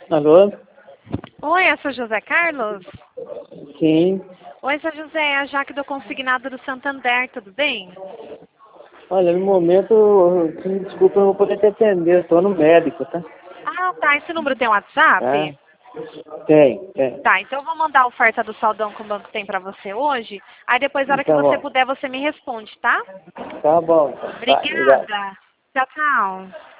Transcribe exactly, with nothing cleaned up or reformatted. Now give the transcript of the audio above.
Alô? Oi, eu sou José Carlos? Sim. Oi, sou José, é a Jaque do Consignado do Santander, tudo bem? Olha, no momento, desculpa, eu não vou poder te atender, eu tô no médico, tá? Ah, tá. Esse número tem Tá? WhatsApp? Tem, tem. Tá, então eu vou mandar a oferta do saldão que o banco tem pra você hoje. Aí depois, na hora que Tá você bom. puder, você me responde, tá? Tá bom, então. Tá, obrigado. Obrigada. Tchau, tchau.